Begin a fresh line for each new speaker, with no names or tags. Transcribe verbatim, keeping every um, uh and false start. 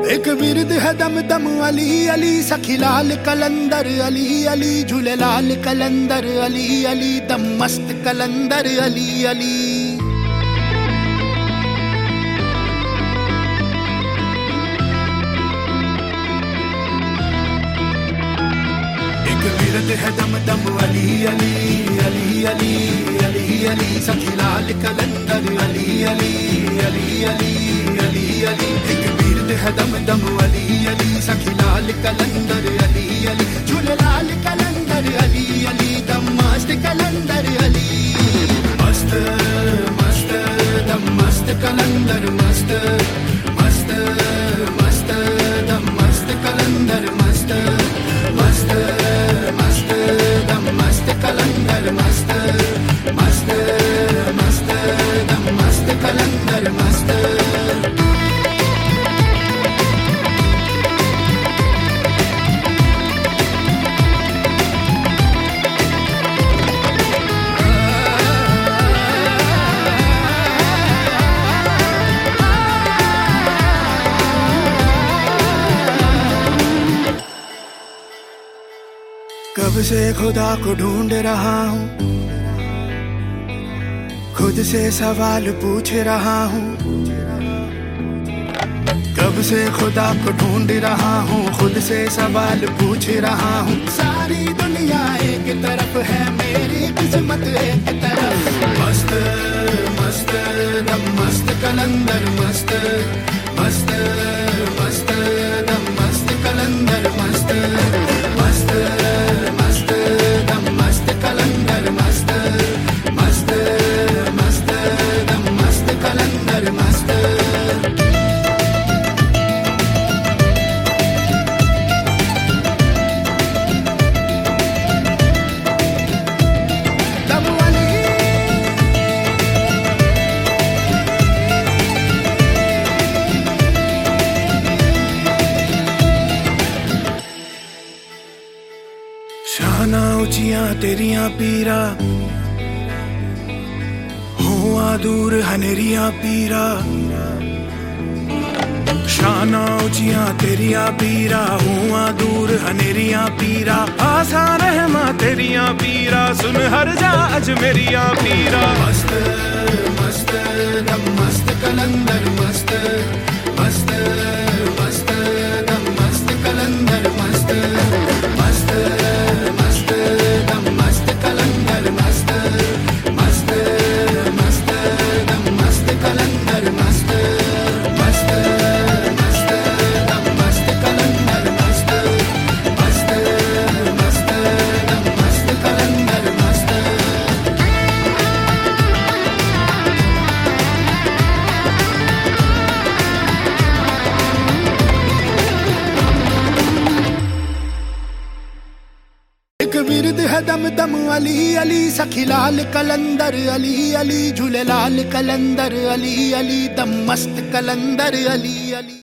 एक विरद है दम दम अली अली, सखी लाल कलंदर अली अली, झूले लाल कलंदर अली अली, दम मस्त कलंदर अली अली। एक विरद है दम दम अली अली अली अली अली अली, सखी लाल कलंदर अली अली अली अली अली अली। एक विरद है दम दम अली अली, सखी लाल कलंदर अली अली, झूले लाल कलंदर अली अली, दम मस्त कलंदर अली। मस्त मस्त दम मस्त कलंदर मस्त मस्त मस्त, दम मस्त कलंदर मस्त मस्त मस्त, दम मस्त कलंदर मस्त मस्त मस्त, दम मस्त कलंदर मस्त। कब से खुदा को ढूंढ रहा हूँ, खुद से सवाल पूछ रहा हूँ। कब से खुदा को ढूंढ रहा हूँ, खुद से सवाल पूछ रहा हूँ। सारी दुनिया एक तरफ है, मेरी किस्मत एक तरफ। मस्त मस्त दम मस्त कलंदर मस्त मस्त मस्त, दम मस्त कलंदर मस्त मस्त मस्त, दम मस्त कलंदर मस्त मस्त मस्त, दम मस्त कलंदर मस्त। शाना ऊंचियां तेरियां पीरा, हुआ दूर हनेरियां पीरा। शाना ऊंचियां तेरियां पीरा, हुआ दूर हनेरियां पीरा। आसान रहमा तेरियां पीरा, सुन हर जा अज मेरियां पीरा। मस्त मस्त दम मस्त कलंदर मस्त मस्त मस्त, दम मस्त कलंदर मस्त मस्त मस्त, दम मस्त कलंदर मस्त मस्त मस्त, दम मस्त कलंदर मस्त मस्त मस्त, दम मस्त कलंदर मस्त मस्त मस्त, दम मस्त कलंदर मस्त। एक विरद है दम दम अली अली, सखी लाल कलंदर अली अली, झूले लाल कलंदर अली अली, दम मस्त कलंदर अली अली।